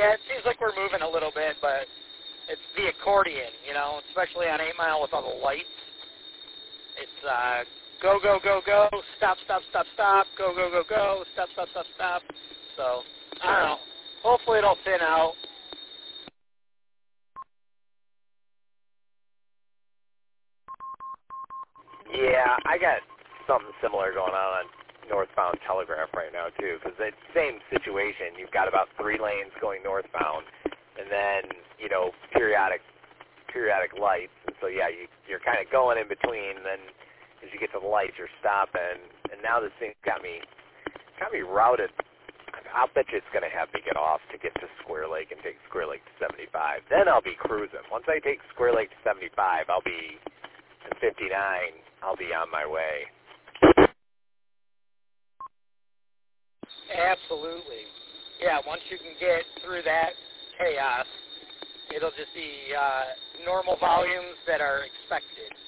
Yeah, it seems like we're moving a little bit, but it's the accordion, you know, especially on 8 Mile with all the lights. It's go, go, go, go, stop, stop, stop, stop, go, go, go, go, stop, stop, stop, stop. So, I don't know. Hopefully it'll thin out. Yeah, I got something similar going on northbound Telegraph right now, too, because it's the same situation. You've got about 3 lanes going northbound, and then, you know, periodic lights. And so, yeah, you're kind of going in between, and then as you get to the lights, you're stopping. And now this thing's got me routed. I'll bet you it's going to have me get off to get to Square Lake and take Square Lake to 75. Then I'll be cruising. Once I take Square Lake to 75, I'll be at 59. I'll be on my way. Absolutely. Yeah, once you can get through that chaos, it'll just be normal volumes that are expected.